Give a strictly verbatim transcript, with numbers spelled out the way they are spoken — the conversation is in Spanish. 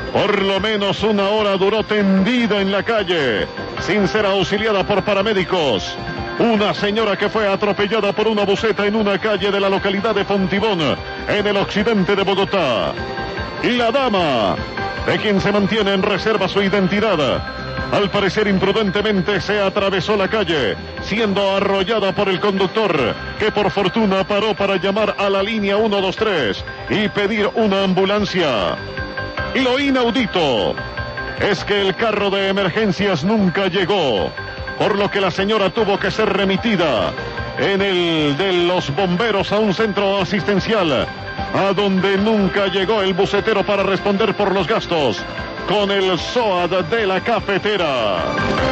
Por lo menos una hora duró tendida en la calle, sin ser auxiliada por paramédicos. Una señora que fue atropellada por una buseta en una calle de la localidad de Fontibón, en el occidente de Bogotá. Y la dama, de quien se mantiene en reserva su identidad, al parecer imprudentemente se atravesó la calle, siendo arrollada por el conductor, que por fortuna paró para llamar a la línea uno dos tres y pedir una ambulancia. Y lo inaudito es que el carro de emergencias nunca llegó, por lo que la señora tuvo que ser remitida en el de los bomberos a un centro asistencial, a donde nunca llegó el bucetero para responder por los gastos con el S O A D de la cafetera.